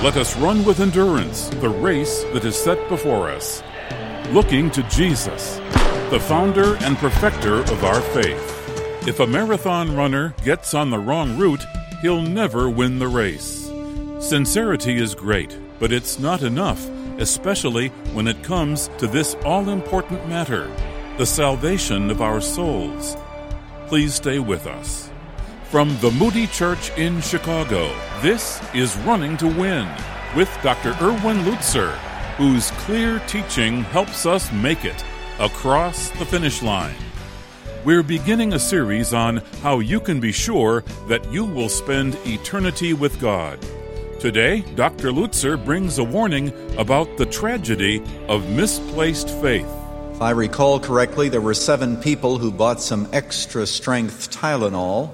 Let us run with endurance the race that is set before us, looking to Jesus, the founder and perfecter of our faith. If a marathon runner gets on the wrong route, he'll never win the race. Sincerity is great, but it's not enough, especially when it comes to this all-important matter, the salvation of our souls. Please stay with us. From the Moody Church in Chicago, this is Running to Win with Dr. Erwin Lutzer, whose clear teaching helps us make it across the finish line. We're beginning a series on how you can be sure that you will spend eternity with God. Today, Dr. Lutzer brings a warning about the tragedy of misplaced faith. If I recall correctly, there were 7 people who bought some extra strength Tylenol,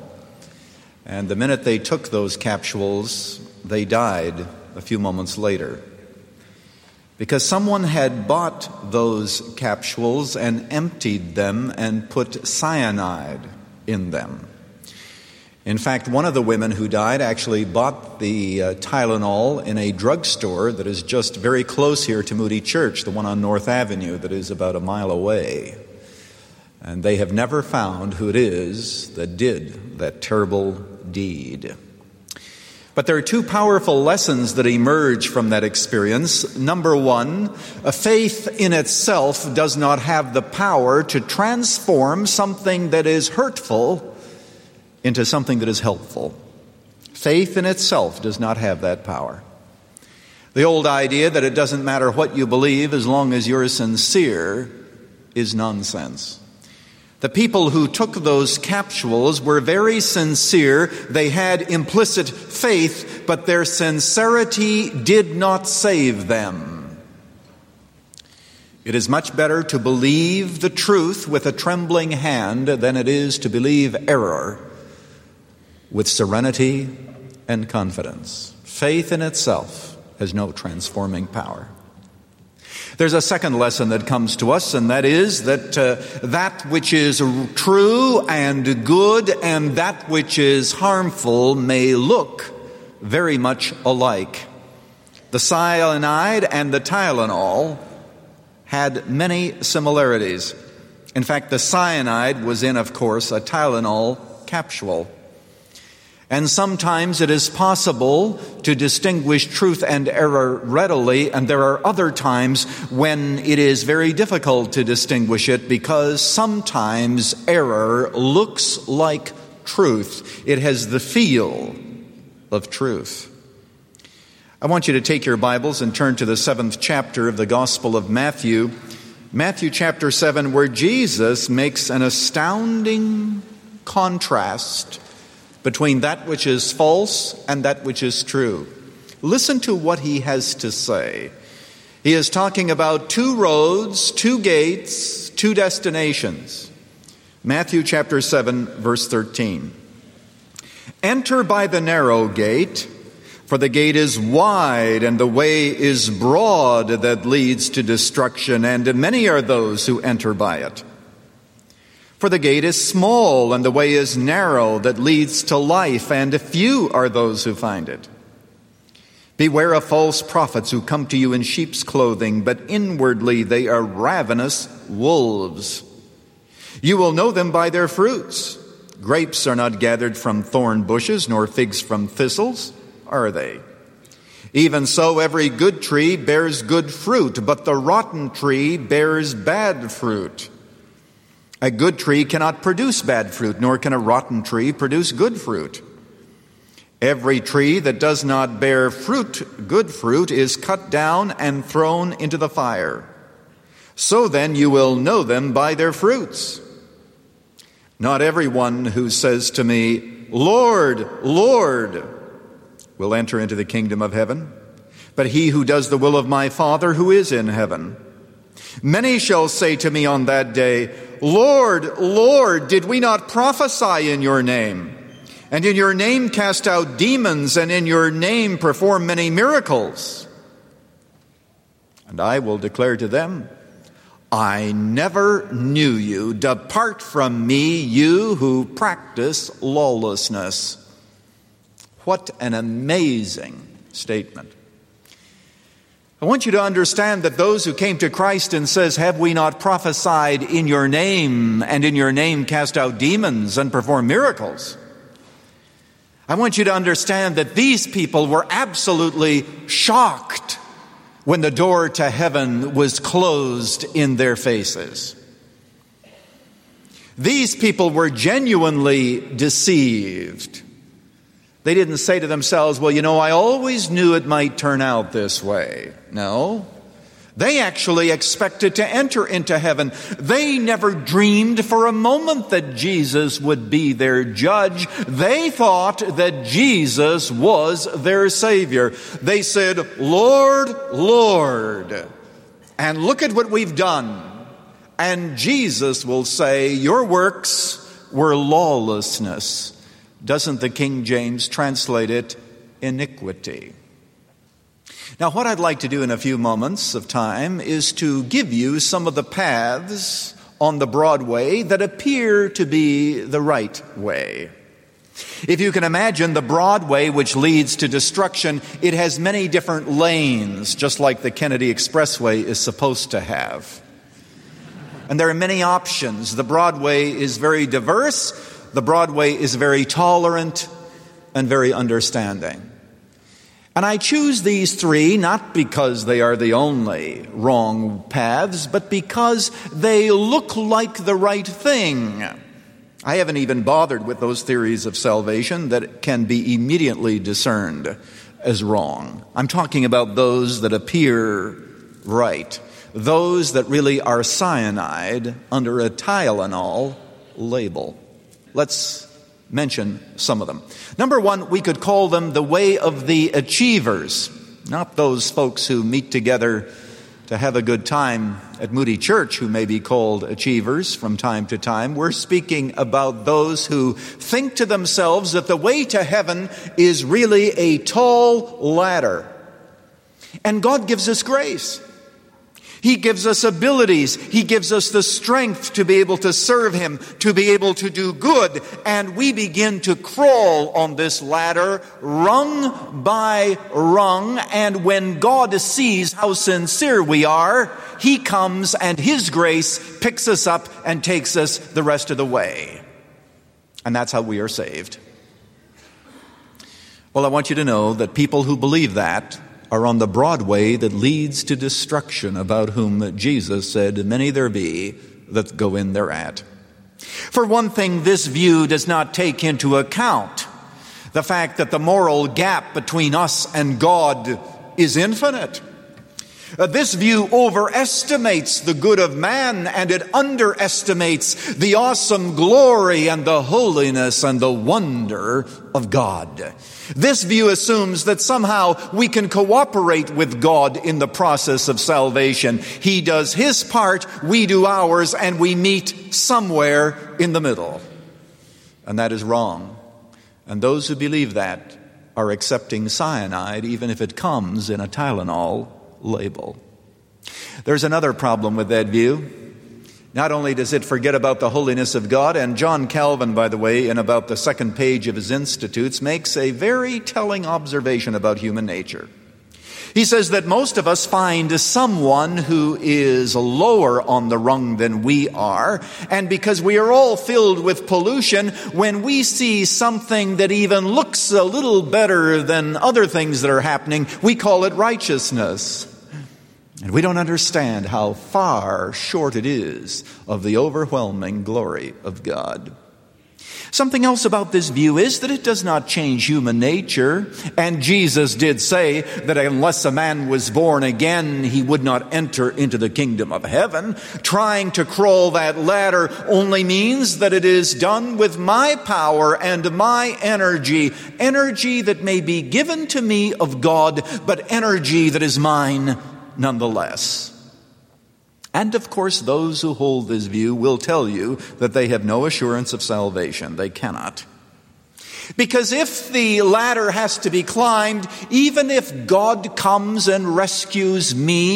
and the minute they took those capsules, they died a few moments later. Because someone had bought those capsules and emptied them and put cyanide in them. In fact, one of the women who died actually bought the Tylenol in a drugstore that is just very close here to Moody Church, the one on North Avenue that is about a mile away. And they have never found who it is that did that terrible deed. But there are 2 powerful lessons that emerge from that experience. Number 1, a faith in itself does not have the power to transform something that is hurtful into something that is helpful. Faith in itself does not have that power. The old idea that it doesn't matter what you believe as long as you're sincere is nonsense. The people who took those capsules were very sincere. They had implicit faith, but their sincerity did not save them. It is much better to believe the truth with a trembling hand than it is to believe error with serenity and confidence. Faith in itself has no transforming power. There's a second lesson that comes to us, and that is that that which is true and good and that which is harmful may look very much alike. The cyanide and the Tylenol had many similarities. In fact, the cyanide was in, of course, a Tylenol capsule. And sometimes it is possible to distinguish truth and error readily, and there are other times when it is very difficult to distinguish it because sometimes error looks like truth. It has the feel of truth. I want you to take your Bibles and turn to the 7th chapter of the Gospel of Matthew. Matthew chapter 7, where Jesus makes an astounding contrast between that which is false and that which is true. Listen to what he has to say. He is talking about 2 roads, 2 gates, 2 destinations. Matthew chapter 7, verse 13. Enter by the narrow gate, for the gate is wide and the way is broad that leads to destruction, and many are those who enter by it. For the gate is small and the way is narrow that leads to life, and few are those who find it. Beware of false prophets who come to you in sheep's clothing, but inwardly they are ravenous wolves. You will know them by their fruits. Grapes are not gathered from thorn bushes, nor figs from thistles, are they? Even so, every good tree bears good fruit, but the rotten tree bears bad fruit. A good tree cannot produce bad fruit, nor can a rotten tree produce good fruit. Every tree that does not bear fruit, good fruit, is cut down and thrown into the fire. So then you will know them by their fruits. Not everyone who says to me, Lord, Lord, will enter into the kingdom of heaven, but he who does the will of my Father who is in heaven. Many shall say to me on that day, Lord, Lord, did we not prophesy in your name? And in your name cast out demons, and in your name perform many miracles? And I will declare to them, I never knew you. Depart from me, you who practice lawlessness. What an amazing statement. I want you to understand that those who came to Christ and says, "Have we not prophesied in your name, and in your name cast out demons and perform miracles?" I want you to understand that these people were absolutely shocked when the door to heaven was closed in their faces. These people were genuinely deceived. They didn't say to themselves, "Well, I always knew it might turn out this way." No. They actually expected to enter into heaven. They never dreamed for a moment that Jesus would be their judge. They thought that Jesus was their Savior. They said, "Lord, Lord." And look at what we've done. And Jesus will say, "Your works were lawlessness." Doesn't the King James translate it iniquity? Now, what I'd like to do in a few moments of time is to give you some of the paths on the broad way that appear to be the right way. If you can imagine the broad way which leads to destruction, it has many different lanes, just like the Kennedy Expressway is supposed to have. And there are many options. The Broadway is very diverse. The Broadway is very tolerant and very understanding. And I choose these three not because they are the only wrong paths, but because they look like the right thing. I haven't even bothered with those theories of salvation that can be immediately discerned as wrong. I'm talking about those that appear right, those that really are cyanide under a Tylenol label. Let's mention some of them. Number one, we could call them the way of the achievers, not those folks who meet together to have a good time at Moody Church who may be called achievers from time to time. We're speaking about those who think to themselves that the way to heaven is really a tall ladder. And God gives us grace. He gives us abilities. He gives us the strength to be able to serve Him, to be able to do good. And we begin to crawl on this ladder, rung by rung. And when God sees how sincere we are, He comes and His grace picks us up and takes us the rest of the way. And that's how we are saved. Well, I want you to know that people who believe that are on the broad way that leads to destruction, about whom Jesus said, "Many there be that go in thereat." For one thing, this view does not take into account the fact that the moral gap between us and God is infinite. This view overestimates the good of man, and it underestimates the awesome glory and the holiness and the wonder of God. This view assumes that somehow we can cooperate with God in the process of salvation. He does His part, we do ours, and we meet somewhere in the middle. And that is wrong. And those who believe that are accepting cyanide, even if it comes in a Tylenol label. There's another problem with that view. Not only does it forget about the holiness of God, and John Calvin, by the way, in about the second page of his Institutes, makes a very telling observation about human nature. He says that most of us find someone who is lower on the rung than we are, and because we are all filled with pollution, when we see something that even looks a little better than other things that are happening, we call it righteousness. And we don't understand how far short it is of the overwhelming glory of God. Something else about this view is that it does not change human nature. And Jesus did say that unless a man was born again, he would not enter into the kingdom of heaven. Trying to crawl that ladder only means that it is done with my power and my energy. Energy that may be given to me of God, but energy that is mine nonetheless. And of course, those who hold this view will tell you that they have no assurance of salvation. They cannot. Because if the ladder has to be climbed, even if God comes and rescues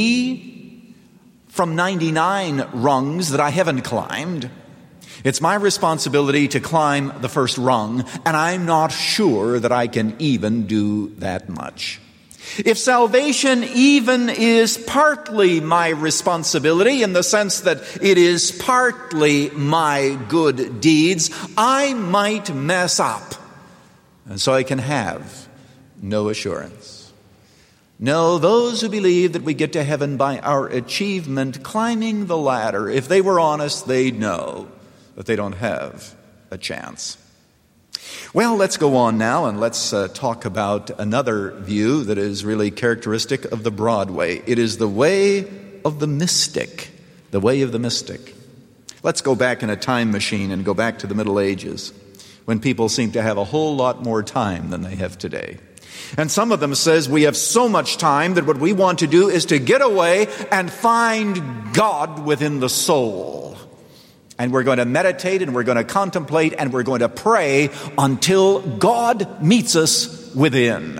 me from 99 rungs that I haven't climbed, it's my responsibility to climb the first rung, and I'm not sure that I can even do that much. If salvation even is partly my responsibility, in the sense that it is partly my good deeds, I might mess up, and so I can have no assurance. No, those who believe that we get to heaven by our achievement climbing the ladder, if they were honest, they'd know that they don't have a chance. Well, let's go on now and let's talk about another view that is really characteristic of the broad way. It is the way of the mystic, the way of the mystic. Let's go back in a time machine and go back to the Middle Ages, when people seem to have a whole lot more time than they have today. And some of them says we have so much time that what we want to do is to get away and find God within the soul. And we're going to meditate and we're going to contemplate and we're going to pray until God meets us within.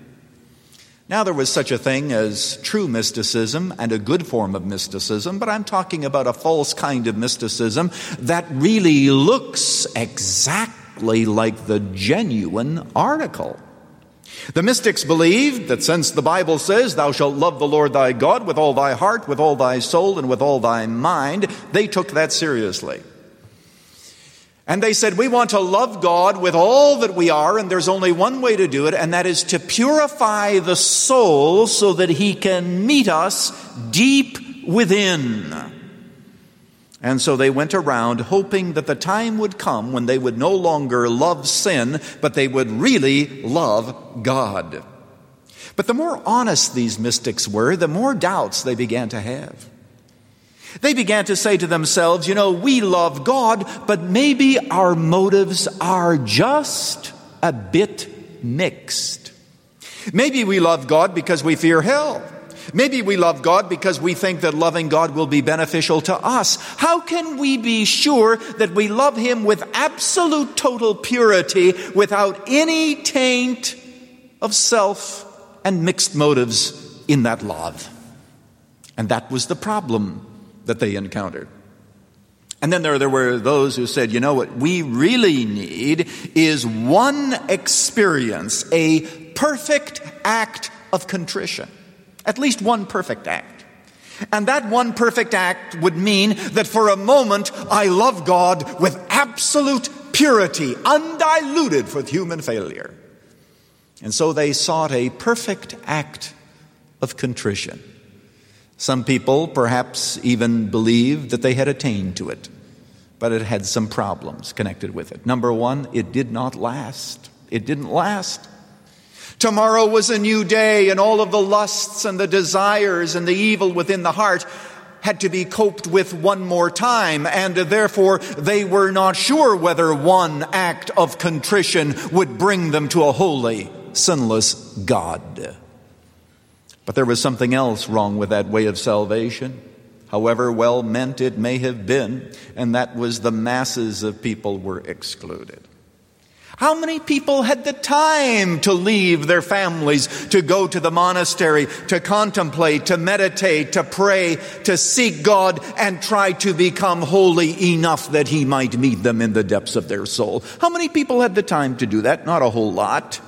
Now, there was such a thing as true mysticism and a good form of mysticism, but I'm talking about a false kind of mysticism that really looks exactly like the genuine article. The mystics believed that since the Bible says, "Thou shalt love the Lord thy God with all thy heart, with all thy soul, and with all thy mind," they took that seriously. And they said, we want to love God with all that we are, and there's only one way to do it, and that is to purify the soul so that He can meet us deep within. And so they went around hoping that the time would come when they would no longer love sin, but they would really love God. But the more honest these mystics were, the more doubts they began to have. They began to say to themselves, we love God, but maybe our motives are just a bit mixed. Maybe we love God because we fear hell. Maybe we love God because we think that loving God will be beneficial to us. How can we be sure that we love Him with absolute total purity, without any taint of self and mixed motives in that love? And that was the problem that they encountered. And then there were those who said, what we really need is one experience, a perfect act of contrition. At least one perfect act. And that one perfect act would mean that for a moment I love God with absolute purity, undiluted with human failure. And so they sought a perfect act of contrition. Some people perhaps even believed that they had attained to it, but it had some problems connected with it. Number one, it did not last. It didn't last. Tomorrow was a new day, and all of the lusts and the desires and the evil within the heart had to be coped with one more time, and therefore they were not sure whether one act of contrition would bring them to a holy, sinless God. But there was something else wrong with that way of salvation, however well meant it may have been, and that was the masses of people were excluded. How many people had the time to leave their families, to go to the monastery, to contemplate, to meditate, to pray, to seek God, and try to become holy enough that He might meet them in the depths of their soul? How many people had the time to do that? Not a whole lot.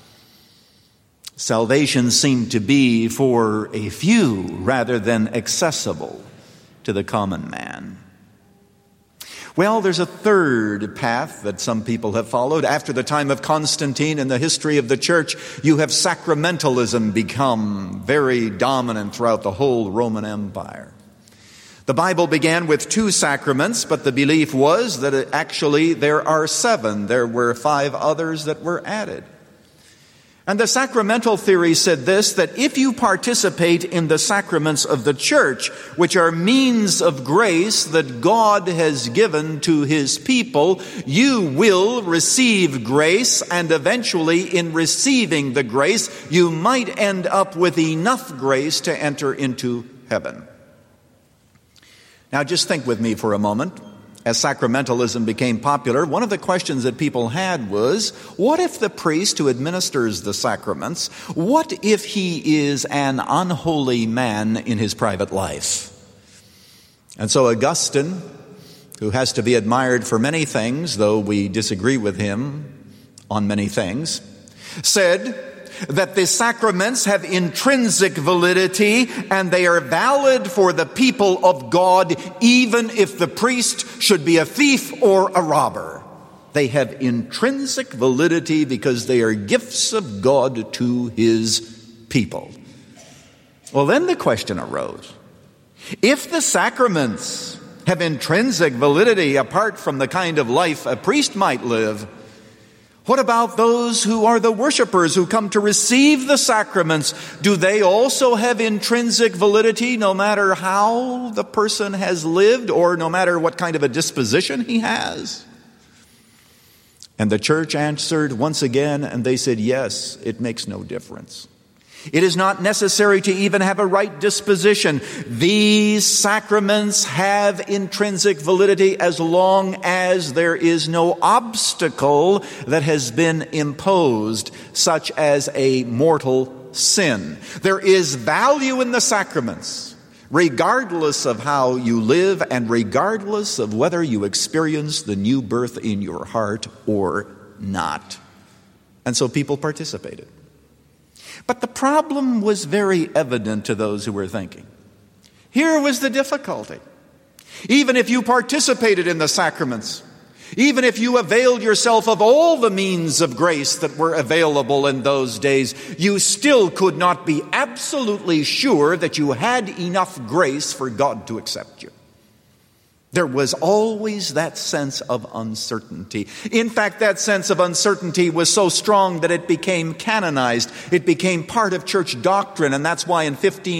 Salvation seemed to be for a few rather than accessible to the common man. Well, there's a third path that some people have followed. After the time of Constantine in the history of the church, you have sacramentalism become very dominant throughout the whole Roman Empire. The Bible began with 2 sacraments, but the belief was that actually there are 7. There were 5 others that were added. And the sacramental theory said this, that if you participate in the sacraments of the church, which are means of grace that God has given to His people, you will receive grace, and eventually in receiving the grace, you might end up with enough grace to enter into heaven. Now just think with me for a moment. As sacramentalism became popular, one of the questions that people had was, what if the priest who administers the sacraments, what if he is an unholy man in his private life? And so Augustine, who has to be admired for many things, though we disagree with him on many things, said, that the sacraments have intrinsic validity and they are valid for the people of God, even if the priest should be a thief or a robber. They have intrinsic validity because they are gifts of God to his people. Well, then the question arose, if the sacraments have intrinsic validity apart from the kind of life a priest might live, what about those who are the worshipers who come to receive the sacraments? Do they also have intrinsic validity no matter how the person has lived or no matter what kind of a disposition he has? And the church answered once again, and they said, yes, it makes no difference. It is not necessary to even have a right disposition. These sacraments have intrinsic validity as long as there is no obstacle that has been imposed, such as a mortal sin. There is value in the sacraments, regardless of how you live and regardless of whether you experience the new birth in your heart or not. And so people participated. But the problem was very evident to those who were thinking. Here was the difficulty. Even if you participated in the sacraments, even if you availed yourself of all the means of grace that were available in those days, you still could not be absolutely sure that you had enough grace for God to accept you. There was always that sense of uncertainty. In fact, that sense of uncertainty was so strong that it became canonized. It became part of church doctrine, and that's why in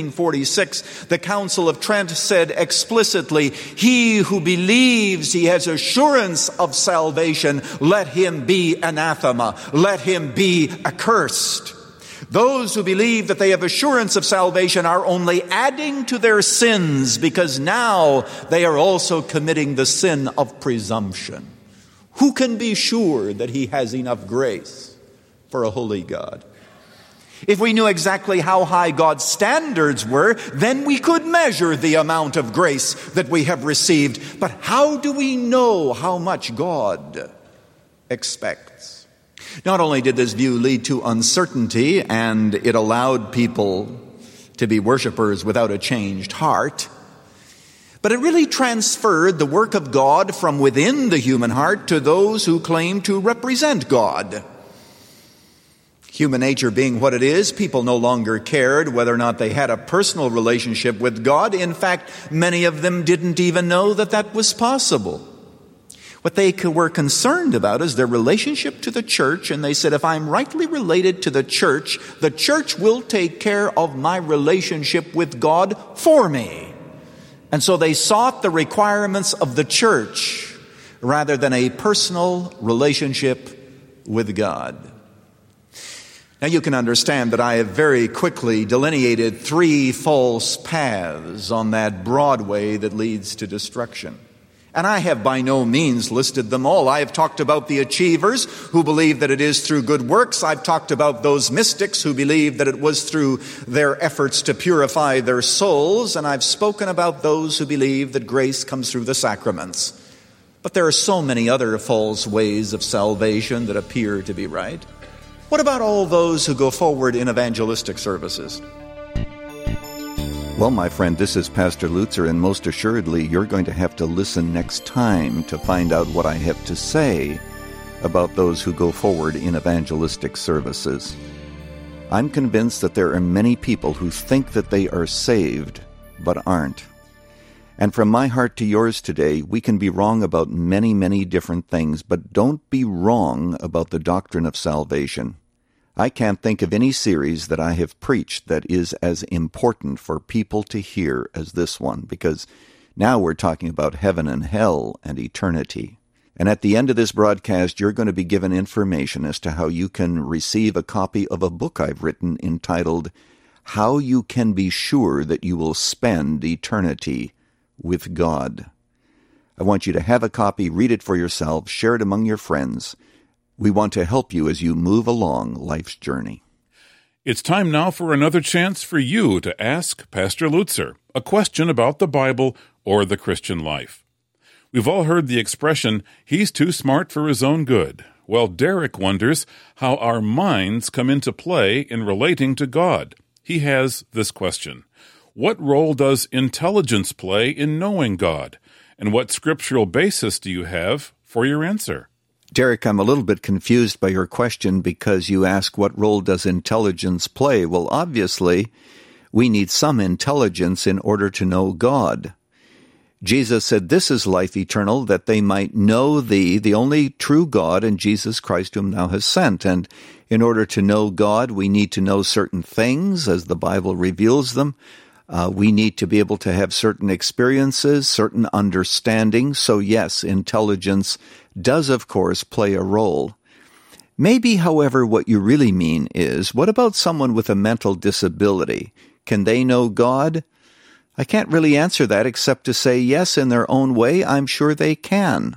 1546, the Council of Trent said explicitly, "He who believes he has assurance of salvation, let him be anathema, let him be accursed." Those who believe that they have assurance of salvation are only adding to their sins because now they are also committing the sin of presumption. Who can be sure that he has enough grace for a holy God? If we knew exactly how high God's standards were, then we could measure the amount of grace that we have received. But how do we know how much God expects? Not only did this view lead to uncertainty and it allowed people to be worshipers without a changed heart, but it really transferred the work of God from within the human heart to those who claim to represent God. Human nature being what it is, people no longer cared whether or not they had a personal relationship with God. In fact, many of them didn't even know that that was possible. What they were concerned about is their relationship to the church, and they said, if I'm rightly related to the church will take care of my relationship with God for me. And so they sought the requirements of the church rather than a personal relationship with God. Now you can understand that I have very quickly delineated 3 false paths on that broad way that leads to destruction. And I have by no means listed them all. I have talked about the achievers who believe that it is through good works. I've talked about those mystics who believe that it was through their efforts to purify their souls. And I've spoken about those who believe that grace comes through the sacraments. But there are so many other false ways of salvation that appear to be right. What about all those who go forward in evangelistic services? Well, my friend, this is Pastor Lutzer, and most assuredly you're going to have to listen next time to find out what I have to say about those who go forward in evangelistic services. I'm convinced that there are many people who think that they are saved, but aren't. And from my heart to yours today, we can be wrong about many, many different things, but don't be wrong about the doctrine of salvation. I can't think of any series that I have preached that is as important for people to hear as this one, because now we're talking about heaven and hell and eternity. And at the end of this broadcast, you're going to be given information as to how you can receive a copy of a book I've written entitled, How You Can Be Sure That You Will Spend Eternity with God. I want you to have a copy, read it for yourself, share it among your friends. We want to help you as you move along life's journey. It's time now for another chance for you to ask Pastor Lutzer a question about the Bible or the Christian life. We've all heard the expression, he's too smart for his own good. Well, Derek wonders how our minds come into play in relating to God. He has this question: what role does intelligence play in knowing God? And what scriptural basis do you have for your answer? Derek, I'm a little bit confused by your question because you ask what role does intelligence play? Well, obviously, we need some intelligence in order to know God. Jesus said, "This is life eternal, that they might know thee, the only true God, and Jesus Christ whom thou hast sent." And in order to know God, we need to know certain things as the Bible reveals them. We need to be able to have certain experiences, certain understanding. So yes, intelligence does, of course, play a role. Maybe, however, what you really mean is, what about someone with a mental disability? Can they know God? I can't really answer that except to say, yes, in their own way, I'm sure they can.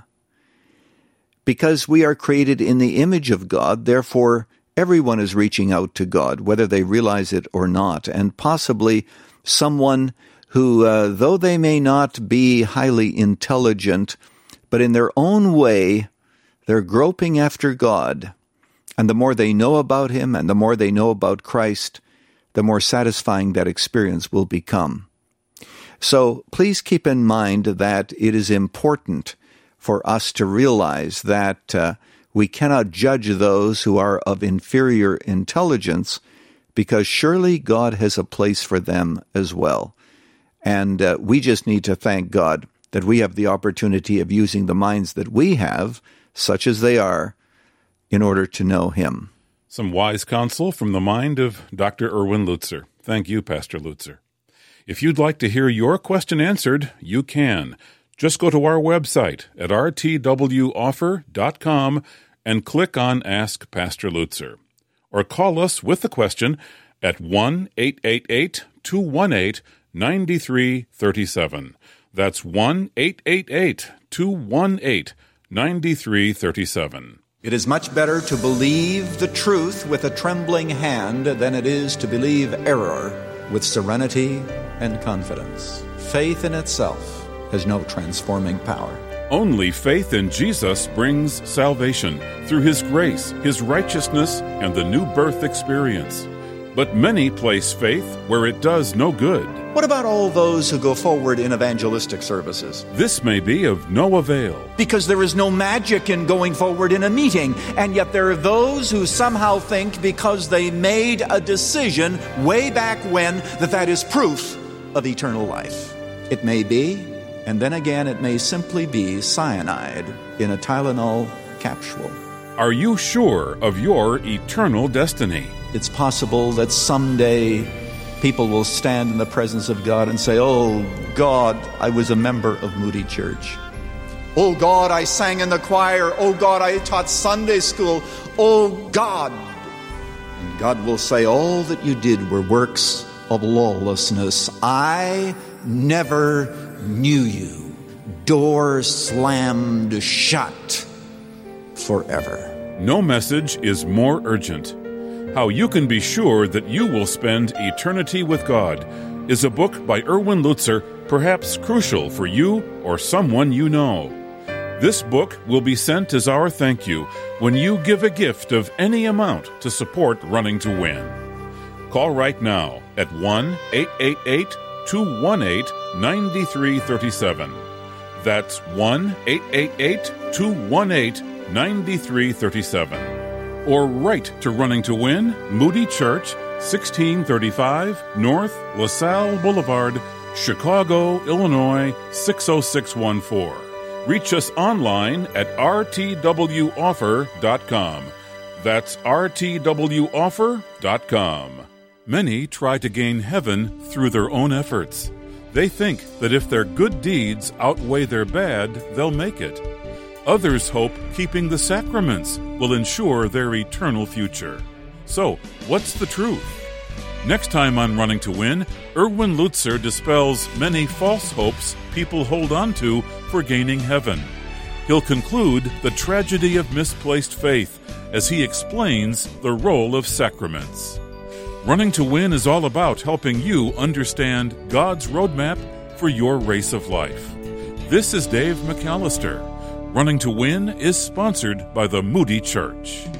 Because we are created in the image of God, therefore, everyone is reaching out to God, whether they realize it or not, and possibly someone who, though they may not be highly intelligent, but in their own way, they're groping after God. And the more they know about Him and the more they know about Christ, the more satisfying that experience will become. So please keep in mind that it is important for us to realize that we cannot judge those who are of inferior intelligence, because surely God has a place for them as well. And we just need to thank God that we have the opportunity of using the minds that we have, such as they are, in order to know Him. Some wise counsel from the mind of Dr. Erwin Lutzer. Thank you, Pastor Lutzer. If you'd like to hear your question answered, you can. Just go to our website at rtwoffer.com and click on Ask Pastor Lutzer. Or call us with the question at 1-888-218-9337. That's 1-888-218-9337. It is much better to believe the truth with a trembling hand than it is to believe error with serenity and confidence. Faith in itself has no transforming power. Only faith in Jesus brings salvation through His grace, His righteousness, and the new birth experience. But many place faith where it does no good. What about all those who go forward in evangelistic services? This may be of no avail. Because there is no magic in going forward in a meeting, and yet there are those who somehow think because they made a decision way back when that is proof of eternal life. It may be, and then again it may simply be cyanide in a Tylenol capsule. Are you sure of your eternal destiny? It's possible that someday people will stand in the presence of God and say, "Oh God, I was a member of Moody Church. Oh God, I sang in the choir. Oh God, I taught Sunday school. Oh God." And God will say, "All that you did were works of lawlessness. I never knew you." Door slammed shut forever. No message is more urgent. How You Can Be Sure That You Will Spend Eternity with God is a book by Erwin Lutzer, perhaps crucial for you or someone you know. This book will be sent as our thank you when you give a gift of any amount to support Running to Win. Call right now at 1-888-218-9337. That's 1-888-218-9337. Or write to Running to Win, Moody Church, 1635 North LaSalle Boulevard, Chicago, Illinois, 60614. Reach us online at rtwoffer.com. That's rtwoffer.com. Many try to gain heaven through their own efforts. They think that if their good deeds outweigh their bad, they'll make it. Others hope keeping the sacraments will ensure their eternal future. So, what's the truth? Next time on Running to Win, Erwin Lutzer dispels many false hopes people hold on to for gaining heaven. He'll conclude the tragedy of misplaced faith as he explains the role of sacraments. Running to Win is all about helping you understand God's roadmap for your race of life. This is Dave McAllister. Running to Win is sponsored by the Moody Church.